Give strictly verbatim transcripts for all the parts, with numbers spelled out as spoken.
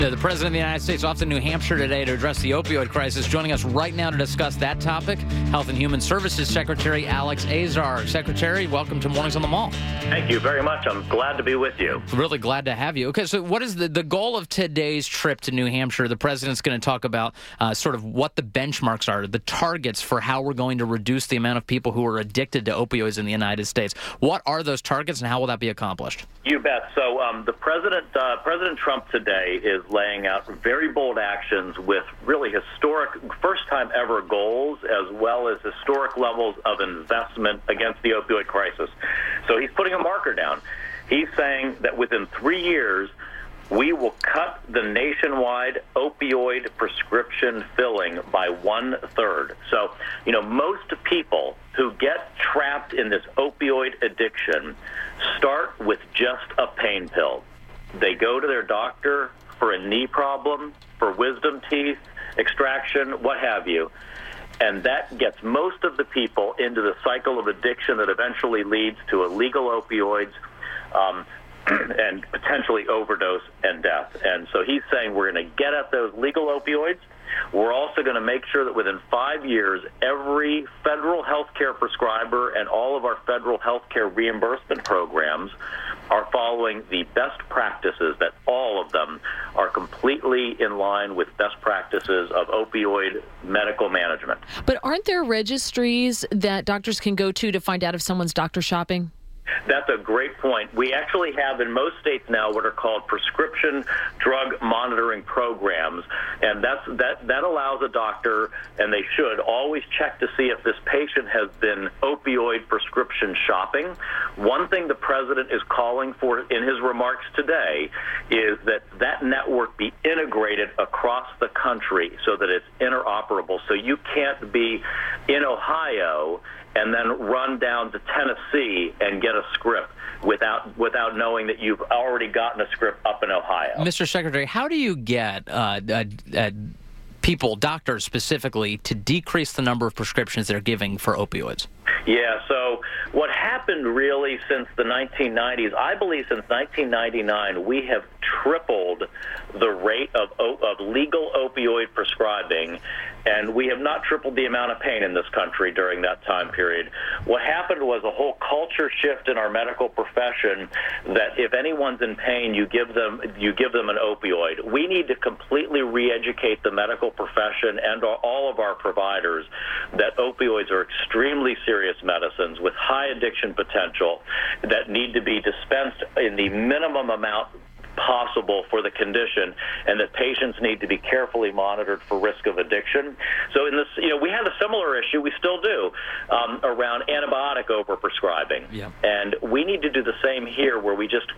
The President of the United States off to New Hampshire today to address the opioid crisis. Joining us right now to discuss that topic, Health and Human Services Secretary Alex Azar. Secretary, welcome to Mornings on the Mall. Thank you very much. I'm glad to be with you. Really glad to have you. Okay, so what is the, the goal of today's trip to New Hampshire? The President's going to talk about uh, sort of what the benchmarks are, the targets for how we're going to reduce the amount of people who are addicted to opioids in the United States. What are those targets and how will that be accomplished? You bet. So um, the President, uh, President Trump today is laying out very bold actions with really historic, first-time ever goals, as well as historic levels of investment against the opioid crisis. So he's putting a marker down. He's saying that within three years, we will cut the nationwide opioid prescription filling by one-third. So, you know, most people who get trapped in this opioid addiction start with just a pain pill. They go to their doctor for a knee problem, for wisdom teeth extraction, what have you. And that gets most of the people into the cycle of addiction that eventually leads to illegal opioids um, and potentially overdose and death. And so he's saying we're going to get at those legal opioids. We're also going to make sure that within five years, every federal health care prescriber and all of our federal health care reimbursement programs are following the best practices, that all of them are completely in line with best practices of opioid medical management. But aren't there registries that doctors can go to to find out if someone's doctor shopping? That's a great point. We actually have in most states now what are called prescription drug monitoring programs, and that's, that, that allows a doctor, and they should, always check to see if this patient has been opioid prescription shopping. One thing the President is calling for in his remarks today is that that network be integrated across the country so that it's interoperable. So you can't be in Ohio and then run down to Tennessee and get a script without without knowing that you've already gotten a script up in Ohio. Mister Secretary, how do you get uh, uh, uh, people, doctors specifically, to decrease the number of prescriptions they're giving for opioids? Yeah, so what happened really since the nineteen nineties, I believe since nineteen ninety-nine, we have tripled the rate of, of legal opioid prescribing, and we have not tripled the amount of pain in this country during that time period. What happened was a whole culture shift in our medical profession that if anyone's in pain, you give them you give them an opioid. We need to completely re-educate the medical profession and all of our providers that opioids are extremely serious medicines with high addiction potential that need to be dispensed in the minimum amount possible for the condition, and that patients need to be carefully monitored for risk of addiction. So in this, you know, we have a similar issue, we still do, um, around antibiotic overprescribing. Yeah. And we need to do the same here, where we just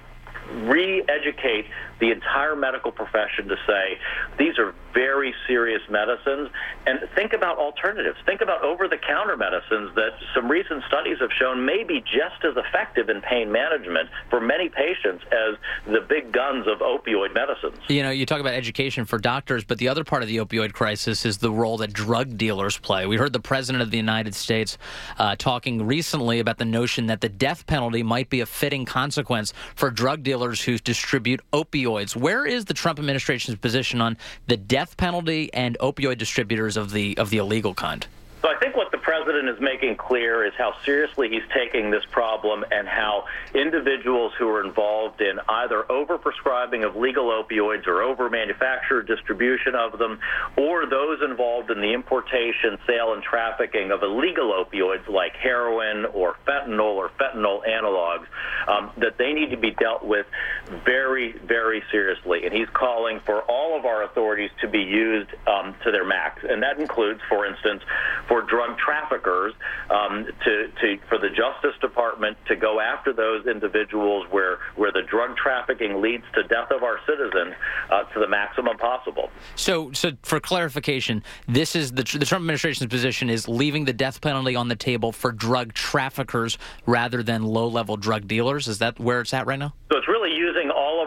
re-educate the entire medical profession to say these are very serious medicines, and think about alternatives. Think about over-the-counter medicines that some recent studies have shown may be just as effective in pain management for many patients as the big guns of opioid medicines. You know, you talk about education for doctors, but the other part of the opioid crisis is the role that drug dealers play. We heard the President of the United States uh, talking recently about the notion that the death penalty might be a fitting consequence for drug dealers who distribute opioids. Where is the Trump administration's position on the death penalty and opioid distributors of the of the illegal kind? So I think what the President is making clear is how seriously he's taking this problem, and how individuals who are involved in either overprescribing of legal opioids or over-manufacture distribution of them, or those involved in the importation, sale, and trafficking of illegal opioids like heroin or fentanyl or fentanyl analogs, um, that they need to be dealt with very, very seriously. And he's calling for all of our authorities to be used um, to their max. And that includes, for instance, for drug traffickers, um, to, to for the Justice Department to go after those individuals where where the drug trafficking leads to death of our citizens uh, to the maximum possible. So, so for clarification, this is the, the Trump administration's position is leaving the death penalty on the table for drug traffickers rather than low-level drug dealers. Is that where it's at right now? So it's really using all of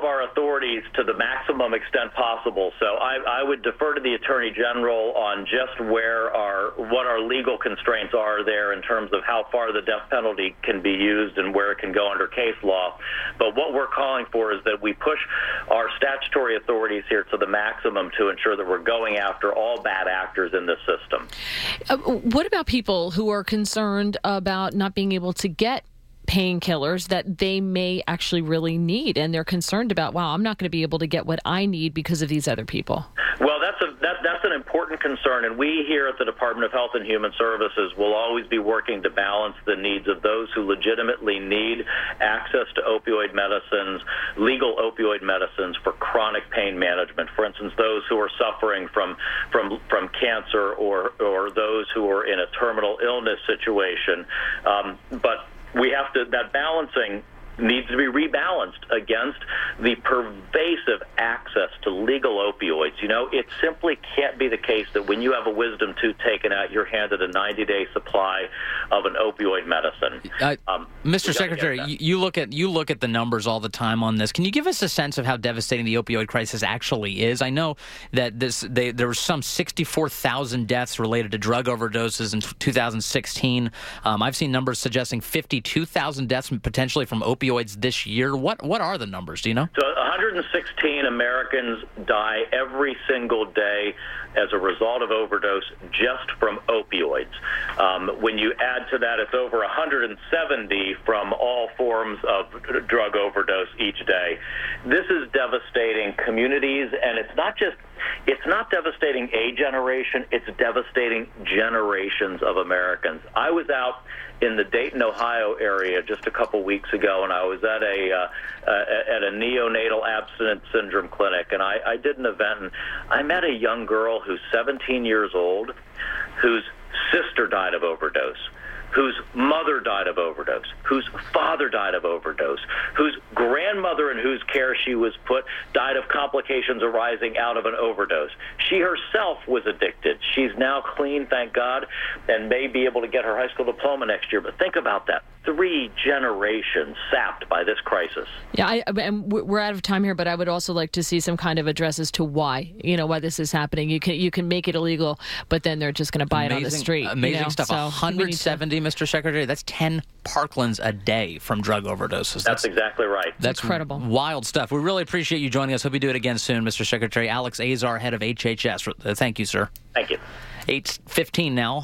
our authorities to the maximum extent possible. So I, I would defer to the Attorney General on just where our what our legal constraints are there in terms of how far the death penalty can be used and where it can go under case law. But what we're calling for is that we push our statutory authorities here to the maximum to ensure that we're going after all bad actors in this system. Uh, what about people who are concerned about not being able to get painkillers that they may actually really need, and they're concerned about, wow, I'm not going to be able to get what I need because of these other people? Well, that's a that, that's an important concern, and we here at the Department of Health and Human Services will always be working to balance the needs of those who legitimately need access to opioid medicines, legal opioid medicines for chronic pain management. For instance, those who are suffering from from from cancer or or those who are in a terminal illness situation, um, but we have to, that balancing needs to be rebalanced against the pervasive access to legal opioids. You know, it simply can't be the case that when you have a wisdom tooth taken out, you're handed a ninety-day supply of an opioid medicine. Uh, um, Mister Secretary, you, you look at you look at the numbers all the time on this. Can you give us a sense of how devastating the opioid crisis actually is? I know that this they, there were some sixty-four thousand deaths related to drug overdoses in two thousand sixteen. Um, I've seen numbers suggesting fifty-two thousand deaths potentially from opioids this year. What what are the numbers? Do you know? So one hundred sixteen Americans die every single day as a result of overdose just from opioids. Um, when you add to that, it's over one hundred seventy from all forms of drug overdose each day. This is devastating communities, and it's not just It's not devastating a generation, it's devastating generations of Americans. I was out in the Dayton, Ohio area just a couple weeks ago, and I was at a uh, uh, at a neonatal abstinence syndrome clinic, and I, I did an event, and I met a young girl who's seventeen years old, whose sister died of overdose, whose mother died of overdose, whose father died of overdose, whose grandmother in whose care she was put died of complications arising out of an overdose. She herself was addicted. She's now clean, thank God, and may be able to get her high school diploma next year. But think about that. Three generations sapped by this crisis. Yeah, I, and we're out of time here, but I would also like to see some kind of address as to why, you know, why this is happening. You can you can make it illegal, but then they're just going to buy amazing, it on the street. Amazing you know? stuff. So one hundred seventy, Mister Secretary. That's ten Parklands a day from drug overdoses. That's, that's exactly right. That's incredible. Wild stuff. We really appreciate you joining us. Hope you do it again soon, Mister Secretary. Alex Azar, head of H H S. Thank you, sir. Thank you. eight fifteen now.